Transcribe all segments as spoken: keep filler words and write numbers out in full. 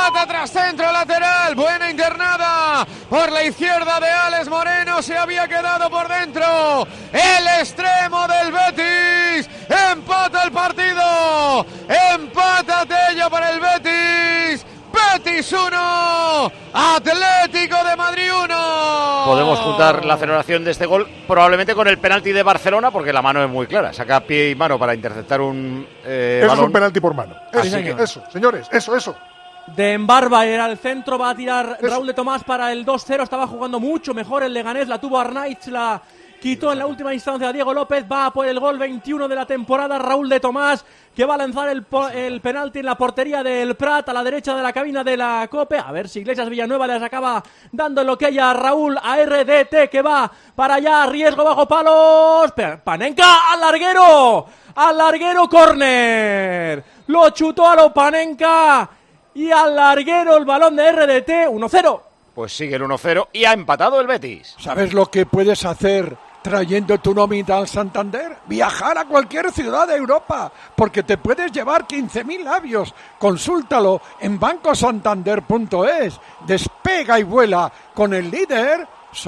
remata tras centro lateral, buena internada por la izquierda de Alex Moreno, se había quedado por dentro el extremo del Betis, empata el partido, empata Tello para el Betis. Betis uno, Atlético de Madrid uno. Podemos juntar la celebración de este gol probablemente con el penalti de Barcelona, porque la mano es muy clara, saca pie y mano para interceptar un eh, Eso balón. es un penalti por mano. Eso, Sí, señor. eso, señores, eso, eso. De Embarba era el centro, va a tirar Eso. Raúl de Tomás para el dos cero, estaba jugando mucho mejor el Leganés, la tuvo Arnaiz, la quitó en la última instancia Diego López, va por el gol veintiuno de la temporada Raúl de Tomás, que va a lanzar el, el penalti en la portería del Prat, a la derecha de la cabina de la COPE, a ver si Iglesias Villanueva les acaba dando lo que haya Raúl a R D T, que va para allá, riesgo bajo palos, Panenka al larguero, al larguero, córner, lo chutó a lo Panenka, y al larguero el balón de R D T, uno cero. Pues sigue el uno cero y ha empatado el Betis. ¿Sabes lo que puedes hacer trayendo tu nómina al Santander? Viajar a cualquier ciudad de Europa, porque te puedes llevar quince mil labios. Consúltalo en banco santander punto es. Despega y vuela con el líder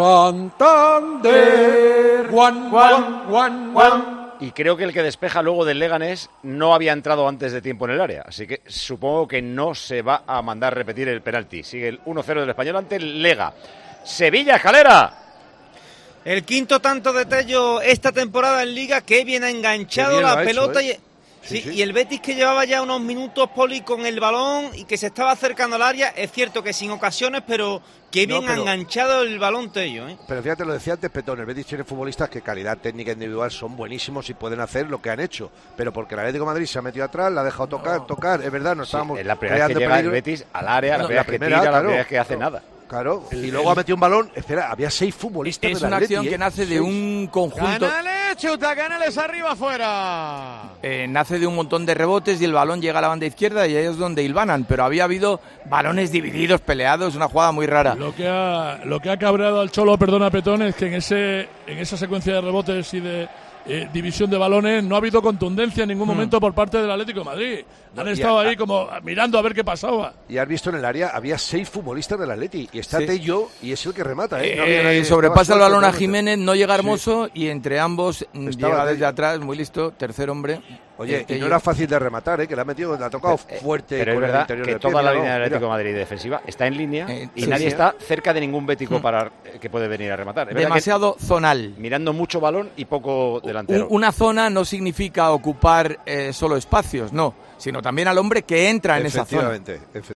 Santander. One, one, one, one. Y creo que el que despeja luego del Leganés no había entrado antes de tiempo en el área. Así que supongo que no se va a mandar repetir el penalti. Sigue el uno cero del Español ante el Lega. Sevilla, Escalera. El quinto tanto de Tello esta temporada en Liga. Qué bien ha enganchado la pelota. Hecho, ¿eh? y... Sí, Sí, sí. y el Betis, que llevaba ya unos minutos, Poli, con el balón y que se estaba acercando al área. Es cierto que sin ocasiones, pero qué bien No, pero- ha enganchado el balón Tello, ¿eh? Pero fíjate, lo decía antes Petón, el Betis tiene futbolistas que calidad técnica individual son buenísimos y pueden hacer lo que han hecho, pero porque el Atlético de Madrid se ha metido atrás, la ha dejado tocar, tocar, es verdad, no Sí, estábamos es la primera vez que llega el Betis al área, la No, primera la vez que primera, tira, la claro. primera vez que hace nada. Claro, y luego ha metido un balón, espera, había seis futbolistas Es del una Atleti, acción ¿eh? que nace de Seis. un conjunto, Canales, chuta Canales arriba afuera. eh, nace de un montón de rebotes y el balón llega a la banda izquierda y ahí es donde hilvanan, pero había habido balones divididos, peleados, una jugada muy rara. Lo que ha, lo que ha cabreado al Cholo, perdona Petón, es que en ese en esa secuencia de rebotes y de eh, división de balones no ha habido contundencia en ningún momento por parte del Atlético de Madrid. Han No, y estado a- ahí como mirando a ver qué pasaba. Y has visto en el área, había seis futbolistas del Atleti, y está Sí. Tello, y es el que remata, ¿eh? No Eh, había nadie, sobrepasa estaba el balón a suelto, Jiménez, no llega Hermoso y entre ambos mm, Estaba llega Tello. desde atrás, muy listo, tercer hombre. Oye, eh, y Tello. no era fácil de rematar, ¿eh? Que le ha metido, le ha tocado fuerte. Pero es con el verdad interior que del pie, toda la mira, línea del no, Atlético de mira. Madrid defensiva está en línea Eh, y sí, nadie sí. está cerca de ningún bético Mm. para que puede venir a rematar. Es verdad que Demasiado zonal. mirando mucho balón y poco delantero. Un- Una zona no significa ocupar eh, solo espacios, no, sino también al hombre que entra en esa zona. Efectivamente, efectivamente.